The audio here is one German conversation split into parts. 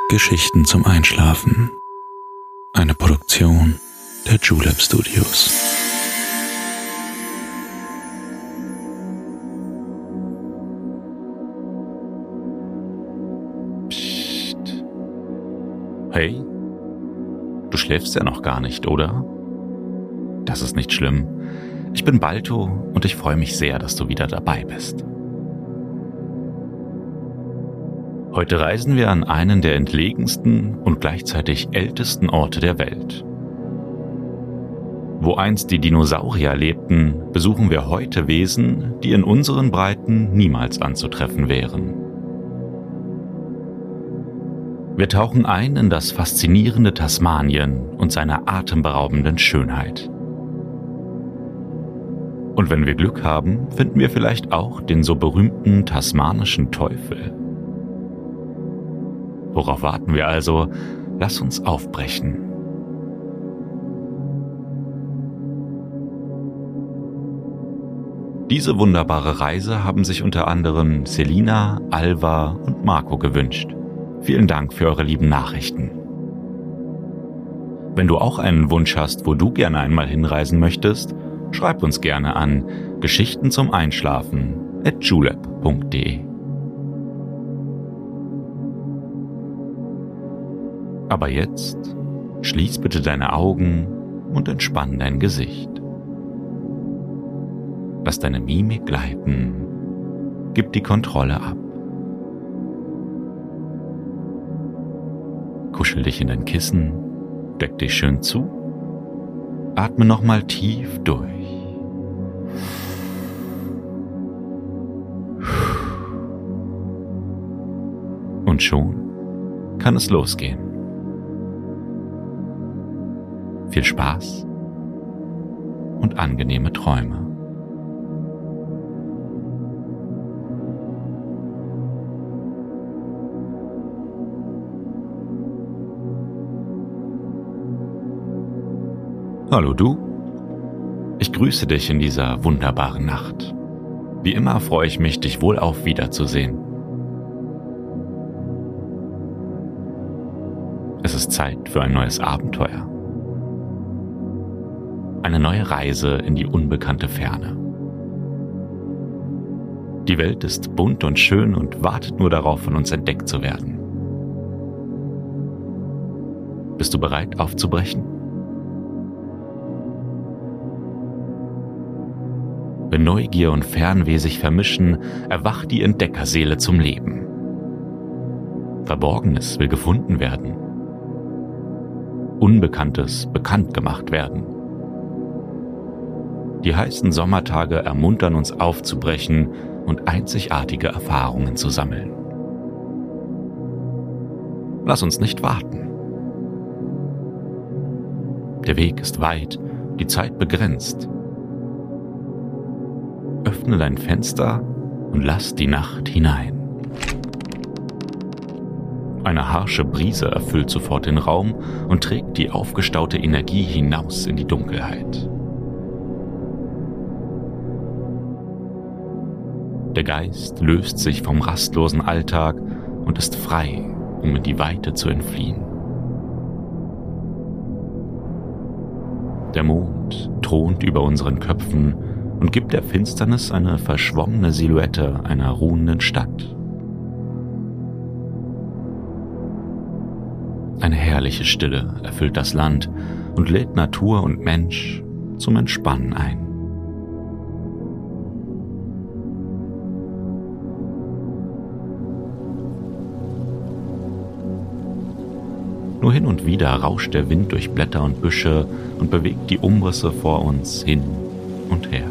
Geschichten zum Einschlafen. Eine Produktion der Julep Studios. Psst. Hey, du schläfst ja noch gar nicht, oder? Das ist nicht schlimm. Ich bin Balto und ich freue mich sehr, dass du wieder dabei bist. Heute reisen wir an einen der entlegensten und gleichzeitig ältesten Orte der Welt. Wo einst die Dinosaurier lebten, besuchen wir heute Wesen, die in unseren Breiten niemals anzutreffen wären. Wir tauchen ein in das faszinierende Tasmanien und seine atemberaubenden Schönheit. Und wenn wir Glück haben, finden wir vielleicht auch den so berühmten tasmanischen Teufel. Worauf warten wir also? Lass uns aufbrechen. Diese wunderbare Reise haben sich unter anderem Selina, Alva und Marco gewünscht. Vielen Dank für eure lieben Nachrichten. Wenn du auch einen Wunsch hast, wo du gerne einmal hinreisen möchtest, schreib uns gerne an geschichtenzumeinschlafen@julep.de. Aber jetzt schließ bitte deine Augen und entspann dein Gesicht. Lass deine Mimik gleiten, gib die Kontrolle ab. Kuschel dich in dein Kissen, deck dich schön zu, atme nochmal tief durch. Und schon kann es losgehen. Viel Spaß und angenehme Träume. Hallo du, ich grüße dich in dieser wunderbaren Nacht. Wie immer freue ich mich, dich wohlauf wiederzusehen. Es ist Zeit für ein neues Abenteuer. Eine neue Reise in die unbekannte Ferne. Die Welt ist bunt und schön und wartet nur darauf, von uns entdeckt zu werden. Bist du bereit, aufzubrechen? Wenn Neugier und Fernweh sich vermischen, erwacht die Entdeckerseele zum Leben. Verborgenes will gefunden werden. Unbekanntes bekannt gemacht werden. Die heißen Sommertage ermuntern uns aufzubrechen und einzigartige Erfahrungen zu sammeln. Lass uns nicht warten. Der Weg ist weit, die Zeit begrenzt. Öffne dein Fenster und lass die Nacht hinein. Eine harsche Brise erfüllt sofort den Raum und trägt die aufgestaute Energie hinaus in die Dunkelheit. Der Geist löst sich vom rastlosen Alltag und ist frei, um in die Weite zu entfliehen. Der Mond thront über unseren Köpfen und gibt der Finsternis eine verschwommene Silhouette einer ruhenden Stadt. Eine herrliche Stille erfüllt das Land und lädt Natur und Mensch zum Entspannen ein. Nur hin und wieder rauscht der Wind durch Blätter und Büsche und bewegt die Umrisse vor uns hin und her.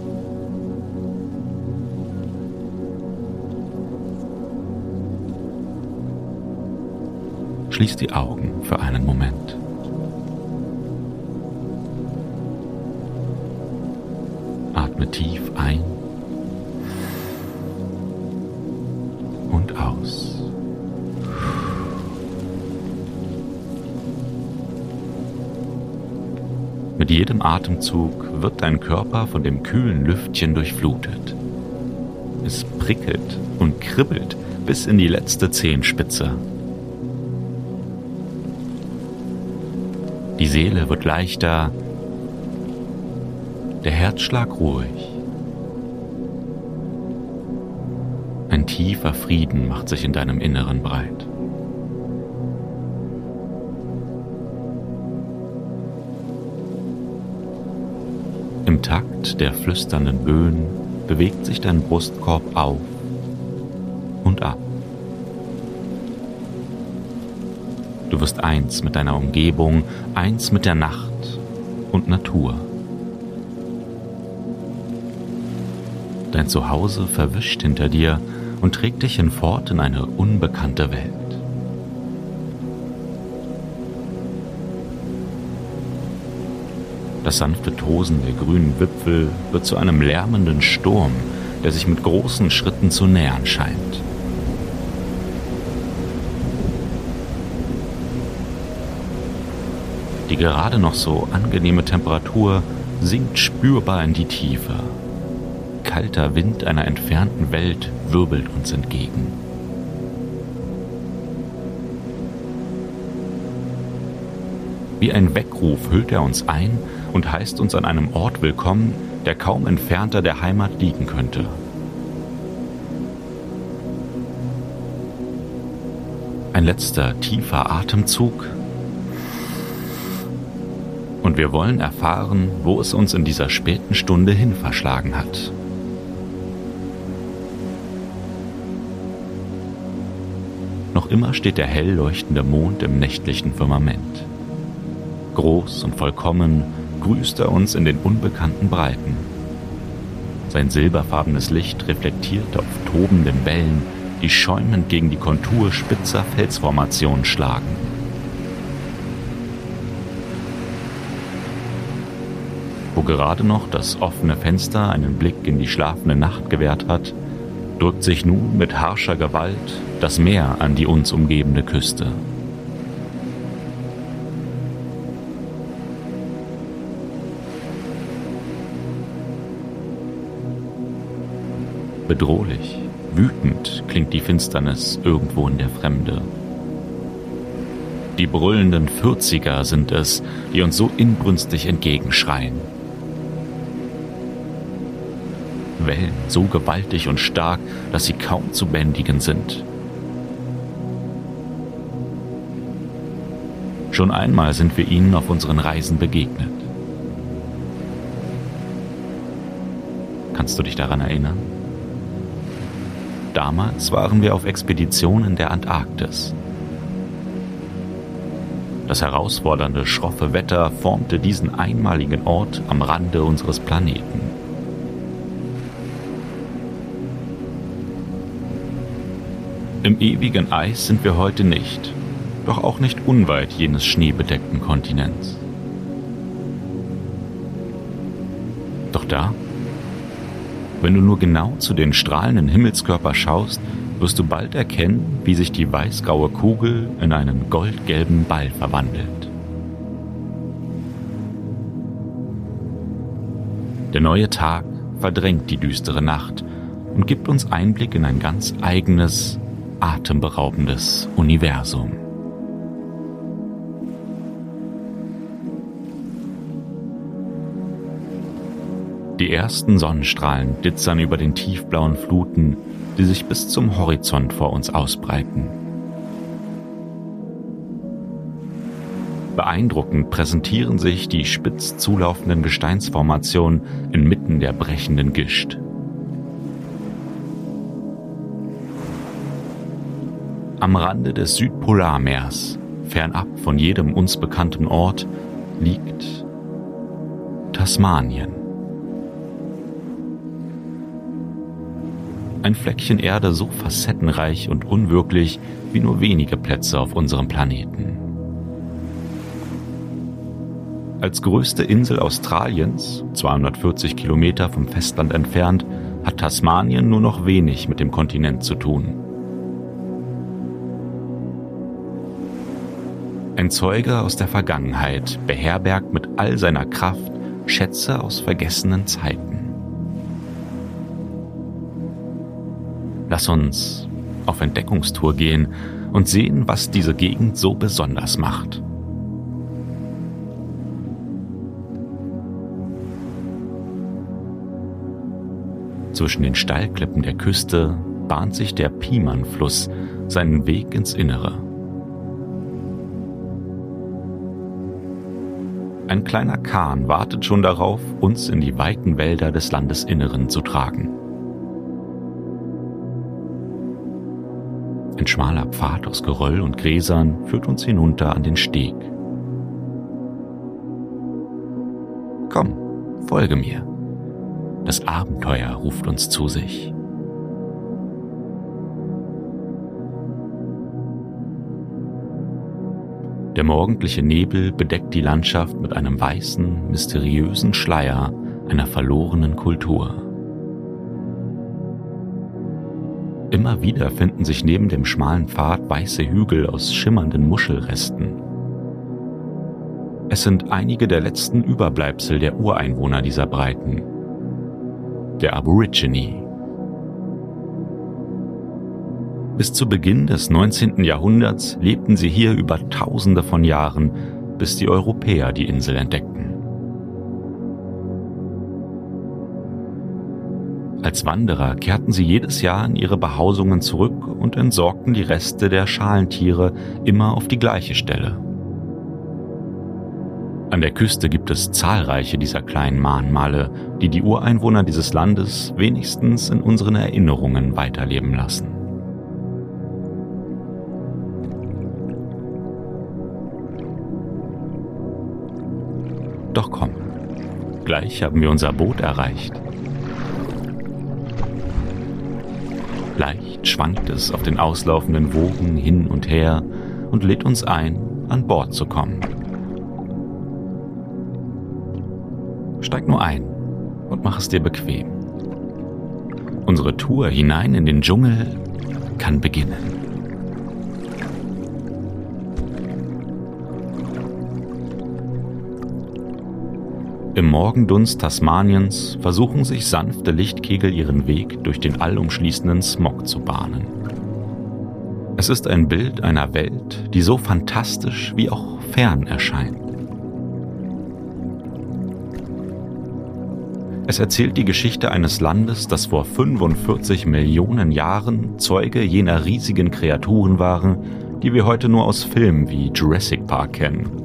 Schließ die Augen für einen Moment. Atme tief ein und aus. Mit jedem Atemzug wird dein Körper von dem kühlen Lüftchen durchflutet. Es prickelt und kribbelt bis in die letzte Zehenspitze. Die Seele wird leichter, der Herzschlag ruhig. Ein tiefer Frieden macht sich in deinem Inneren breit. Im Takt der flüsternden Böen bewegt sich dein Brustkorb auf und ab. Du wirst eins mit deiner Umgebung, eins mit der Nacht und Natur. Dein Zuhause verwischt hinter dir und trägt dich hinfort in eine unbekannte Welt. Das sanfte Tosen der grünen Wipfel wird zu einem lärmenden Sturm, der sich mit großen Schritten zu nähern scheint. Die gerade noch so angenehme Temperatur sinkt spürbar in die Tiefe. Kalter Wind einer entfernten Welt wirbelt uns entgegen. Wie ein Weckruf hüllt er uns ein und heißt uns an einem Ort willkommen, der kaum entfernter der Heimat liegen könnte. Ein letzter tiefer Atemzug und wir wollen erfahren, wo es uns in dieser späten Stunde hin verschlagen hat. Noch immer steht der hell leuchtende Mond im nächtlichen Firmament. Groß und vollkommen grüßt er uns in den unbekannten Breiten. Sein silberfarbenes Licht reflektiert auf tobenden Wellen, die schäumend gegen die Kontur spitzer Felsformationen schlagen. Wo gerade noch das offene Fenster einen Blick in die schlafende Nacht gewährt hat, drückt sich nun mit harscher Gewalt das Meer an die uns umgebende Küste. Bedrohlich, wütend klingt die Finsternis irgendwo in der Fremde. Die brüllenden 40er sind es, die uns so inbrünstig entgegenschreien. Wellen so gewaltig und stark, dass sie kaum zu bändigen sind. Schon einmal sind wir ihnen auf unseren Reisen begegnet. Kannst du dich daran erinnern? Damals waren wir auf Expedition in der Antarktis. Das herausfordernde, schroffe Wetter formte diesen einmaligen Ort am Rande unseres Planeten. Im ewigen Eis sind wir heute nicht, doch auch nicht unweit jenes schneebedeckten Kontinents. Doch da, wenn du nur genau zu den strahlenden Himmelskörper schaust, wirst du bald erkennen, wie sich die weißgraue Kugel in einen goldgelben Ball verwandelt. Der neue Tag verdrängt die düstere Nacht und gibt uns Einblick in ein ganz eigenes, atemberaubendes Universum. Die ersten Sonnenstrahlen ditzern über den tiefblauen Fluten, die sich bis zum Horizont vor uns ausbreiten. Beeindruckend präsentieren sich die spitz zulaufenden Gesteinsformationen inmitten der brechenden Gischt. Am Rande des Südpolarmeers, fernab von jedem uns bekannten Ort, liegt Tasmanien. Ein Fleckchen Erde so facettenreich und unwirklich wie nur wenige Plätze auf unserem Planeten. Als größte Insel Australiens, 240 Kilometer vom Festland entfernt, hat Tasmanien nur noch wenig mit dem Kontinent zu tun. Ein Zeuge aus der Vergangenheit beherbergt mit all seiner Kraft Schätze aus vergessenen Zeiten. Lass uns auf Entdeckungstour gehen und sehen, was diese Gegend so besonders macht. Zwischen den Steilklippen der Küste bahnt sich der Piemann-Fluss seinen Weg ins Innere. Ein kleiner Kahn wartet schon darauf, uns in die weiten Wälder des Landesinneren zu tragen. Ein schmaler Pfad aus Geröll und Gräsern führt uns hinunter an den Steg. Komm, folge mir. Das Abenteuer ruft uns zu sich. Der morgendliche Nebel bedeckt die Landschaft mit einem weißen, mysteriösen Schleier einer verlorenen Kultur. Immer wieder finden sich neben dem schmalen Pfad weiße Hügel aus schimmernden Muschelresten. Es sind einige der letzten Überbleibsel der Ureinwohner dieser Breiten, der Aborigine. Bis zu Beginn des 19. Jahrhunderts lebten sie hier über Tausende von Jahren, bis die Europäer die Insel entdeckten. Als Wanderer kehrten sie jedes Jahr in ihre Behausungen zurück und entsorgten die Reste der Schalentiere immer auf die gleiche Stelle. An der Küste gibt es zahlreiche dieser kleinen Mahnmale, die die Ureinwohner dieses Landes wenigstens in unseren Erinnerungen weiterleben lassen. Doch komm, gleich haben wir unser Boot erreicht. Leicht schwankt es auf den auslaufenden Wogen hin und her und lädt uns ein, an Bord zu kommen. Steig nur ein und mach es dir bequem. Unsere Tour hinein in den Dschungel kann beginnen. Im Morgendunst Tasmaniens versuchen sich sanfte Lichtkegel ihren Weg durch den allumschließenden Smog zu bahnen. Es ist ein Bild einer Welt, die so fantastisch wie auch fern erscheint. Es erzählt die Geschichte eines Landes, das vor 45 Millionen Jahren Zeuge jener riesigen Kreaturen waren, die wir heute nur aus Filmen wie Jurassic Park kennen.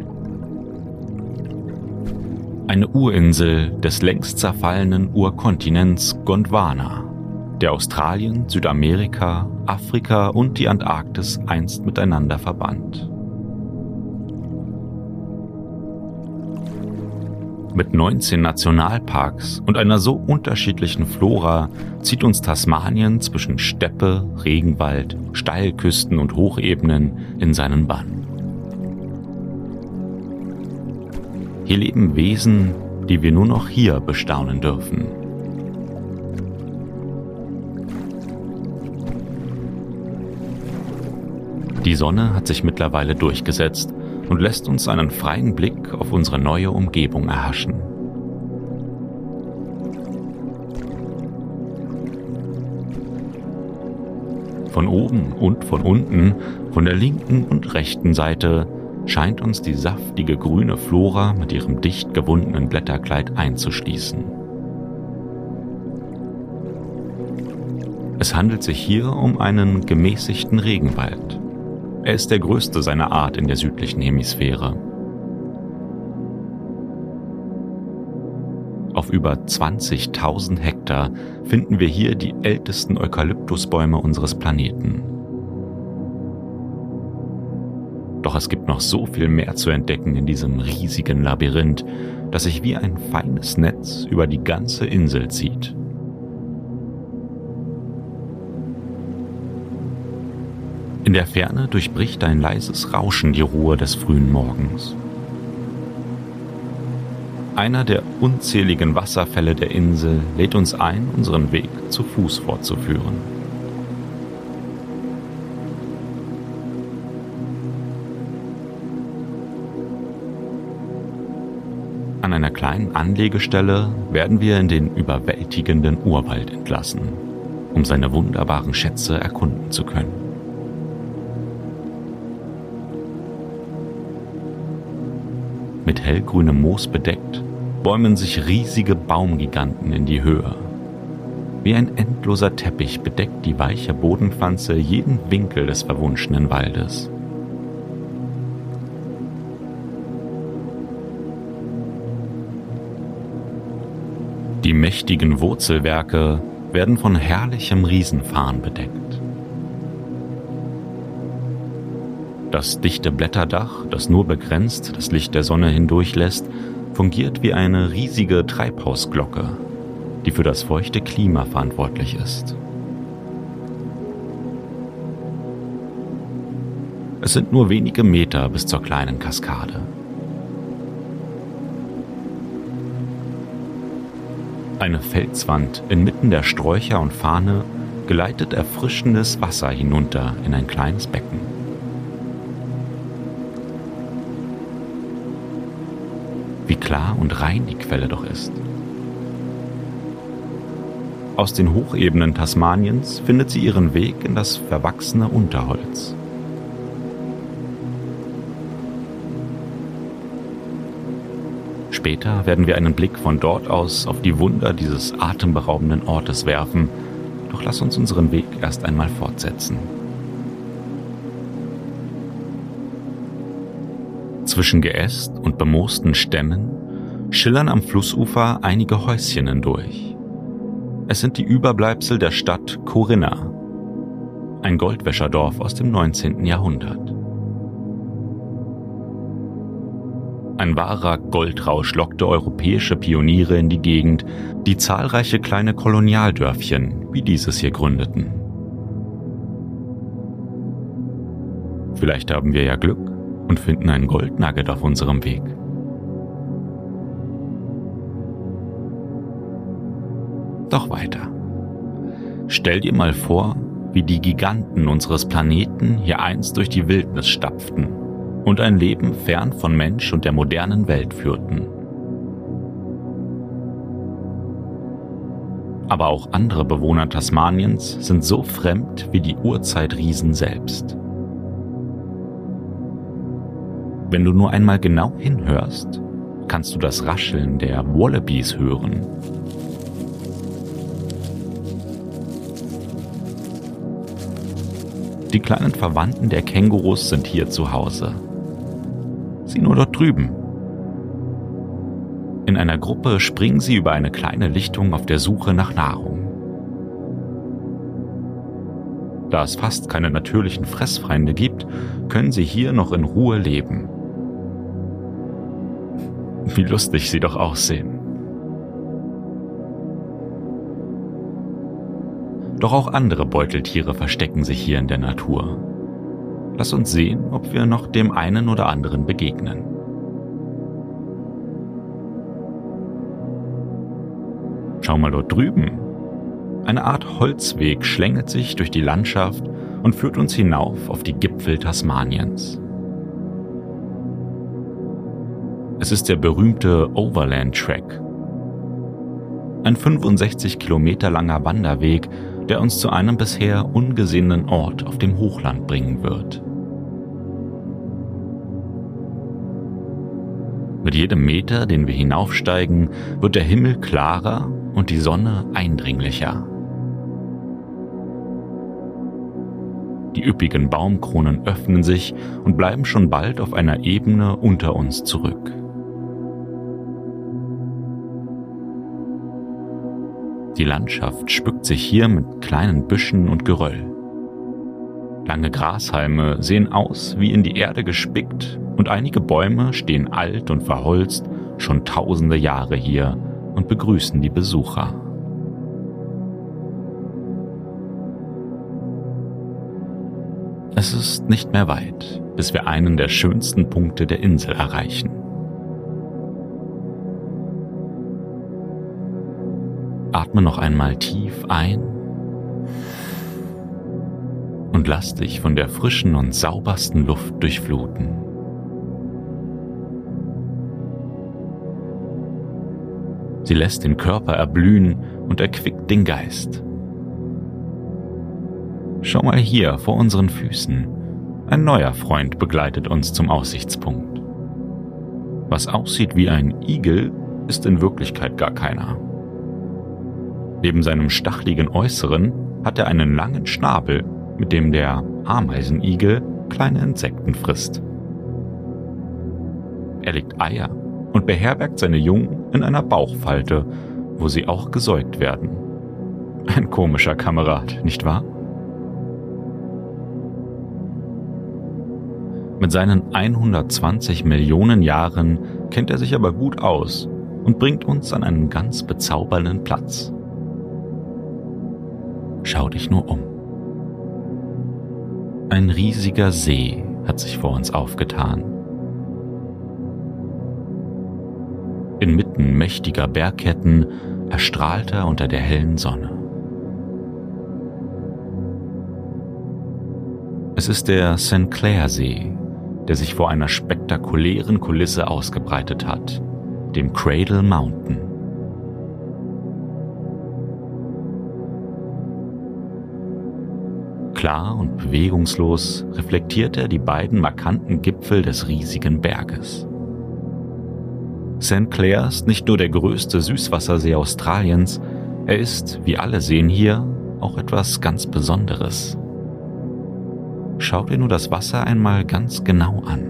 Eine Urinsel des längst zerfallenen Urkontinents Gondwana, der Australien, Südamerika, Afrika und die Antarktis einst miteinander verband. Mit 19 Nationalparks und einer so unterschiedlichen Flora zieht uns Tasmanien zwischen Steppe, Regenwald, Steilküsten und Hochebenen in seinen Bann. Hier leben Wesen, die wir nur noch hier bestaunen dürfen. Die Sonne hat sich mittlerweile durchgesetzt und lässt uns einen freien Blick auf unsere neue Umgebung erhaschen. Von oben und von unten, von der linken und rechten Seite, scheint uns die saftige grüne Flora mit ihrem dicht gewundenen Blätterkleid einzuschließen. Es handelt sich hier um einen gemäßigten Regenwald. Er ist der größte seiner Art in der südlichen Hemisphäre. Auf über 20.000 Hektar finden wir hier die ältesten Eukalyptusbäume unseres Planeten. Doch es gibt noch so viel mehr zu entdecken in diesem riesigen Labyrinth, das sich wie ein feines Netz über die ganze Insel zieht. In der Ferne durchbricht ein leises Rauschen die Ruhe des frühen Morgens. Einer der unzähligen Wasserfälle der Insel lädt uns ein, unseren Weg zu Fuß fortzuführen. An einer kleinen Anlegestelle werden wir in den überwältigenden Urwald entlassen, um seine wunderbaren Schätze erkunden zu können. Mit hellgrünem Moos bedeckt, bäumen sich riesige Baumgiganten in die Höhe. Wie ein endloser Teppich bedeckt die weiche Bodenpflanze jeden Winkel des verwunschenen Waldes. Die mächtigen Wurzelwerke werden von herrlichem Riesenfarn bedeckt. Das dichte Blätterdach, das nur begrenzt das Licht der Sonne hindurchlässt, fungiert wie eine riesige Treibhausglocke, die für das feuchte Klima verantwortlich ist. Es sind nur wenige Meter bis zur kleinen Kaskade. Eine Felswand inmitten der Sträucher und Farne geleitet erfrischendes Wasser hinunter in ein kleines Becken. Wie klar und rein die Quelle doch ist. Aus den Hochebenen Tasmaniens findet sie ihren Weg in das verwachsene Unterholz. Später werden wir einen Blick von dort aus auf die Wunder dieses atemberaubenden Ortes werfen, doch lass uns unseren Weg erst einmal fortsetzen. Zwischen Geäst und bemoosten Stämmen schillern am Flussufer einige Häuschen hindurch. Es sind die Überbleibsel der Stadt Corinna, ein Goldwäscherdorf aus dem 19. Jahrhundert. Ein wahrer Goldrausch lockte europäische Pioniere in die Gegend, die zahlreiche kleine Kolonialdörfchen wie dieses hier gründeten. Vielleicht haben wir ja Glück und finden einen Goldnugget auf unserem Weg. Doch weiter. Stell dir mal vor, wie die Giganten unseres Planeten hier einst durch die Wildnis stapften und ein Leben fern von Mensch und der modernen Welt führten. Aber auch andere Bewohner Tasmaniens sind so fremd wie die Urzeitriesen selbst. Wenn du nur einmal genau hinhörst, kannst du das Rascheln der Wallabies hören. Die kleinen Verwandten der Kängurus sind hier zu Hause. Sieh nur dort drüben. In einer Gruppe springen sie über eine kleine Lichtung auf der Suche nach Nahrung. Da es fast keine natürlichen Fressfeinde gibt, können sie hier noch in Ruhe leben. Wie lustig sie doch aussehen. Doch auch andere Beuteltiere verstecken sich hier in der Natur. Lass uns sehen, ob wir noch dem einen oder anderen begegnen. Schau mal dort drüben. Eine Art Holzweg schlängelt sich durch die Landschaft und führt uns hinauf auf die Gipfel Tasmaniens. Es ist der berühmte Overland Track. Ein 65 Kilometer langer Wanderweg, der uns zu einem bisher ungesehenen Ort auf dem Hochland bringen wird. Mit jedem Meter, den wir hinaufsteigen, wird der Himmel klarer und die Sonne eindringlicher. Die üppigen Baumkronen öffnen sich und bleiben schon bald auf einer Ebene unter uns zurück. Die Landschaft spückt sich hier mit kleinen Büschen und Geröll. Lange Grashalme sehen aus wie in die Erde gespickt und einige Bäume stehen alt und verholzt schon tausende Jahre hier und begrüßen die Besucher. Es ist nicht mehr weit, bis wir einen der schönsten Punkte der Insel erreichen. Atme noch einmal tief ein und lass dich von der frischen und saubersten Luft durchfluten. Sie lässt den Körper erblühen und erquickt den Geist. Schau mal hier vor unseren Füßen. Ein neuer Freund begleitet uns zum Aussichtspunkt. Was aussieht wie ein Igel, ist in Wirklichkeit gar keiner. Neben seinem stacheligen Äußeren hat er einen langen Schnabel, mit dem der Ameisenigel kleine Insekten frisst. Er legt Eier und beherbergt seine Jungen in einer Bauchfalte, wo sie auch gesäugt werden. Ein komischer Kamerad, nicht wahr? Mit seinen 120 Millionen Jahren kennt er sich aber gut aus und bringt uns an einen ganz bezaubernden Platz. Schau dich nur um. Ein riesiger See hat sich vor uns aufgetan. Inmitten mächtiger Bergketten erstrahlt er unter der hellen Sonne. Es ist der St. Clair-See, der sich vor einer spektakulären Kulisse ausgebreitet hat, dem Cradle Mountain. Klar und bewegungslos reflektiert er die beiden markanten Gipfel des riesigen Berges. St. Clair ist nicht nur der größte Süßwassersee Australiens, er ist, wie alle Seen hier, auch etwas ganz Besonderes. Schau dir nur das Wasser einmal ganz genau an.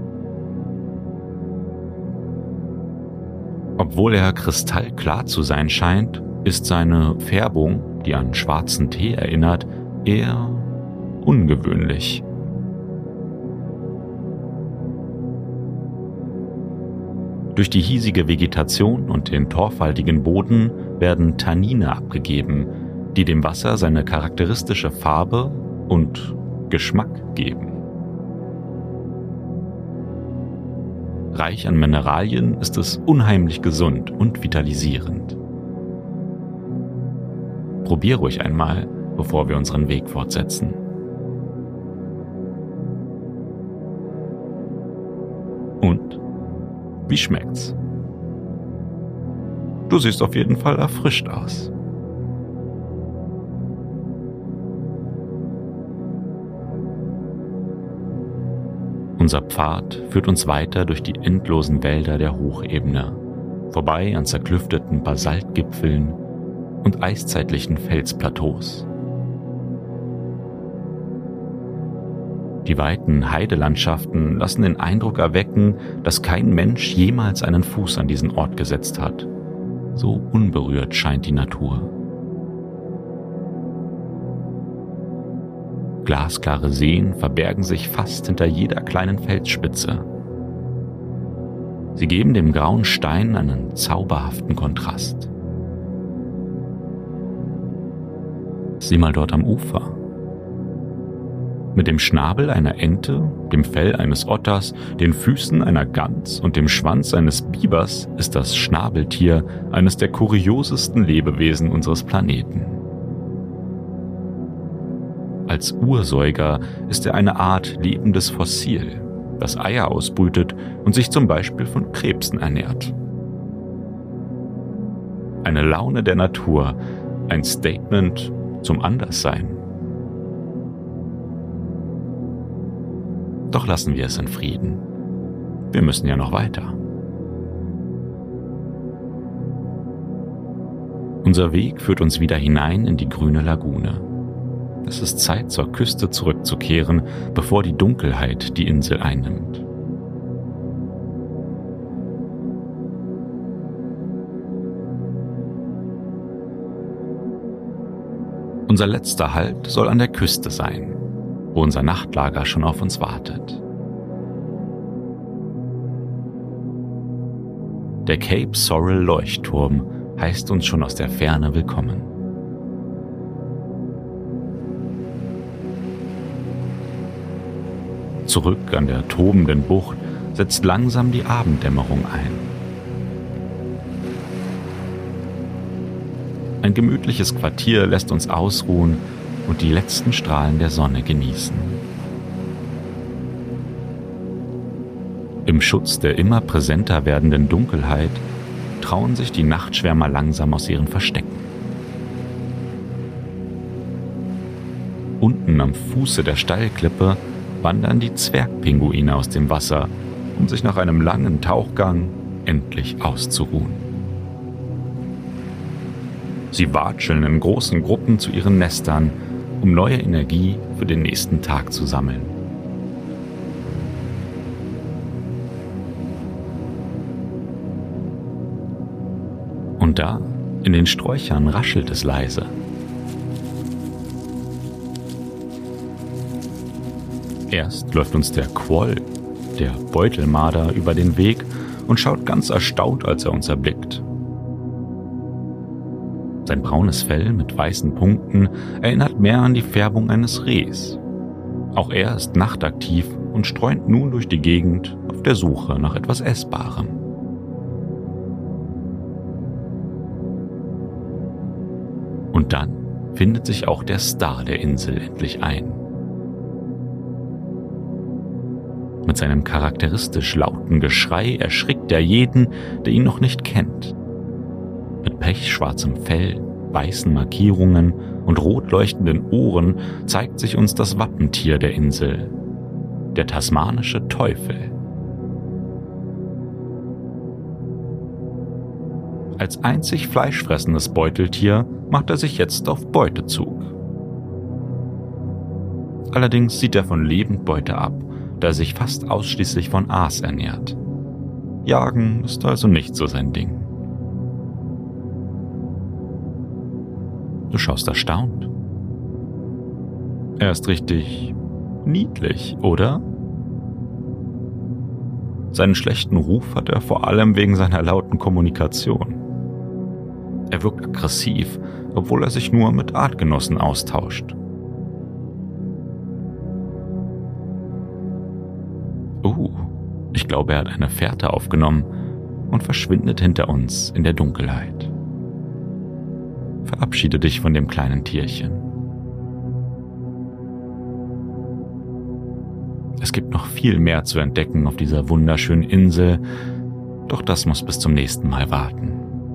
Obwohl er kristallklar zu sein scheint, ist seine Färbung, die an schwarzen Tee erinnert, eher ungewöhnlich. Durch die hiesige Vegetation und den torfhaltigen Boden werden Tannine abgegeben, die dem Wasser seine charakteristische Farbe und Geschmack geben. Reich an Mineralien ist es unheimlich gesund und vitalisierend. Probier ruhig einmal, bevor wir unseren Weg fortsetzen. Und? Wie schmeckt's? Du siehst auf jeden Fall erfrischt aus. Unser Pfad führt uns weiter durch die endlosen Wälder der Hochebene, vorbei an zerklüfteten Basaltgipfeln und eiszeitlichen Felsplateaus. Die weiten Heidelandschaften lassen den Eindruck erwecken, dass kein Mensch jemals einen Fuß an diesen Ort gesetzt hat. So unberührt scheint die Natur. Glasklare Seen verbergen sich fast hinter jeder kleinen Felsspitze. Sie geben dem grauen Stein einen zauberhaften Kontrast. Sieh mal dort am Ufer. Mit dem Schnabel einer Ente, dem Fell eines Otters, den Füßen einer Gans und dem Schwanz eines Bibers ist das Schnabeltier eines der kuriosesten Lebewesen unseres Planeten. Als Ursäuger ist er eine Art lebendes Fossil, das Eier ausbrütet und sich zum Beispiel von Krebsen ernährt. Eine Laune der Natur, ein Statement zum Anderssein. Doch lassen wir es in Frieden. Wir müssen ja noch weiter. Unser Weg führt uns wieder hinein in die grüne Lagune. Es ist Zeit, zur Küste zurückzukehren, bevor die Dunkelheit die Insel einnimmt. Unser letzter Halt soll an der Küste sein, wo unser Nachtlager schon auf uns wartet. Der Cape Sorrel Leuchtturm heißt uns schon aus der Ferne willkommen. Zurück an der tobenden Bucht setzt langsam die Abenddämmerung ein. Ein gemütliches Quartier lässt uns ausruhen und die letzten Strahlen der Sonne genießen. Im Schutz der immer präsenter werdenden Dunkelheit trauen sich die Nachtschwärmer langsam aus ihren Verstecken. Unten am Fuße der Steilklippe wandern die Zwergpinguine aus dem Wasser, um sich nach einem langen Tauchgang endlich auszuruhen. Sie watscheln in großen Gruppen zu ihren Nestern, um neue Energie für den nächsten Tag zu sammeln. Und da, in den Sträuchern, raschelt es leise. Erst läuft uns der Quoll, der Beutelmarder, über den Weg und schaut ganz erstaunt, als er uns erblickt. Sein braunes Fell mit weißen Punkten erinnert mehr an die Färbung eines Rehs. Auch er ist nachtaktiv und streunt nun durch die Gegend auf der Suche nach etwas Essbarem. Und dann findet sich auch der Star der Insel endlich ein. Mit seinem charakteristisch lauten Geschrei erschrickt er jeden, der ihn noch nicht kennt. Mit pechschwarzem Fell, weißen Markierungen und rot leuchtenden Ohren zeigt sich uns das Wappentier der Insel, der tasmanische Teufel. Als einzig fleischfressendes Beuteltier macht er sich jetzt auf Beutezug. Allerdings sieht er von Lebendbeute ab, da er sich fast ausschließlich von Aas ernährt. Jagen ist also nicht so sein Ding. Du schaust erstaunt. Er ist richtig niedlich, oder? Seinen schlechten Ruf hat er vor allem wegen seiner lauten Kommunikation. Er wirkt aggressiv, obwohl er sich nur mit Artgenossen austauscht. Ich glaube, er hat eine Fährte aufgenommen und verschwindet hinter uns in der Dunkelheit. Verabschiede dich von dem kleinen Tierchen. Es gibt noch viel mehr zu entdecken auf dieser wunderschönen Insel, doch das muss bis zum nächsten Mal warten.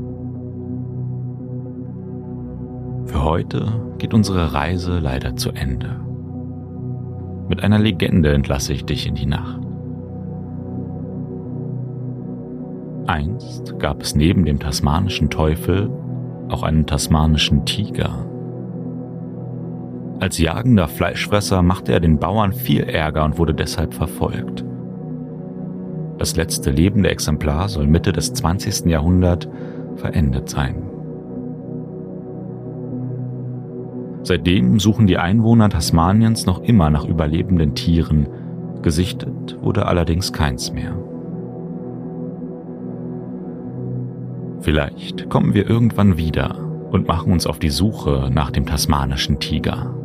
Für heute geht unsere Reise leider zu Ende. Mit einer Legende entlasse ich dich in die Nacht. Einst gab es neben dem tasmanischen Teufel auch einen tasmanischen Tiger. Als jagender Fleischfresser machte er den Bauern viel Ärger und wurde deshalb verfolgt. Das letzte lebende Exemplar soll Mitte des 20. Jahrhunderts verendet sein. Seitdem suchen die Einwohner Tasmaniens noch immer nach überlebenden Tieren, gesichtet wurde allerdings keins mehr. Vielleicht kommen wir irgendwann wieder und machen uns auf die Suche nach dem tasmanischen Tiger.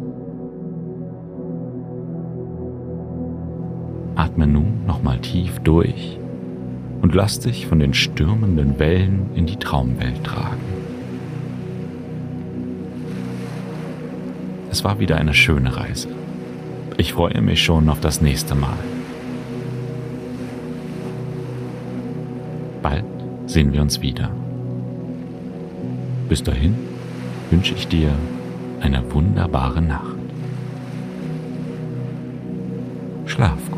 Atme nun nochmal tief durch und lass dich von den stürmenden Wellen in die Traumwelt tragen. Es war wieder eine schöne Reise. Ich freue mich schon auf das nächste Mal. Bald sehen wir uns wieder. Bis dahin wünsche ich dir eine wunderbare Nacht. Schlaf gut.